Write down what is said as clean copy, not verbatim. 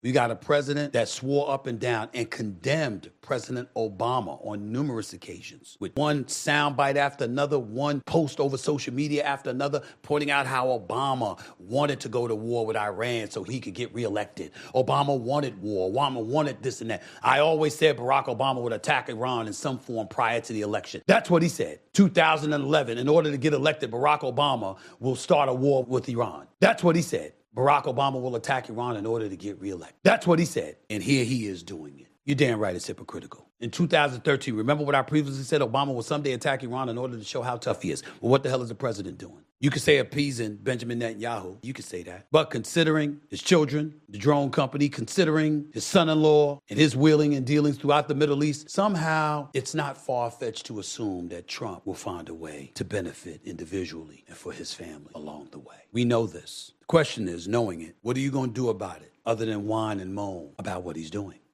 We got a president that swore up and down and condemned President Obama on numerous occasions with one soundbite after another, one post over social media after another, pointing out how Obama wanted to go to war with Iran so he could get reelected. Obama wanted war. Obama wanted this and that. I always said Barack Obama would attack Iran in some form prior to the election. That's what he said. 2011, in order to get elected, Barack Obama will start a war with Iran. That's what he said. Barack Obama will attack Iran in order to get reelected. That's what he said. And here he is doing it. You're damn right it's hypocritical. In 2013, remember what I previously said? Obama will someday attack Iran in order to show how tough he is. Well, what the hell is the president doing? You could say appeasing Benjamin Netanyahu. You could say that. But considering his children, the drone company, considering his son-in-law and his wheeling and dealings throughout the Middle East, somehow it's not far-fetched to assume that Trump will find a way to benefit individually and for his family along the way. We know this. The question is, knowing it, what are you going to do about it other than whine and moan about what he's doing?